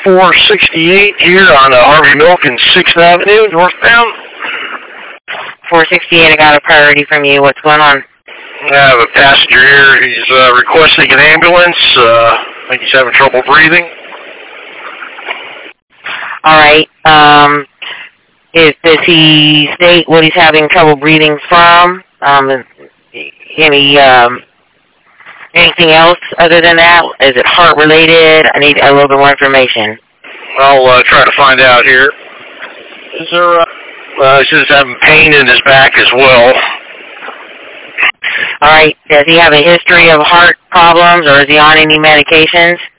468 here on Harvey Milk and 6th Avenue, northbound. 468, I got a priority from you. What's going on? I have a passenger here. He's requesting an ambulance. I think he's having trouble breathing. All right. Does he state what he's having trouble breathing from? Anything else other than that? Is it heart related? I need a little bit more information. I'll try to find out here. Is there? He says he's having pain in his back as well. All right. Does he have a history of heart problems, or is he on any medications?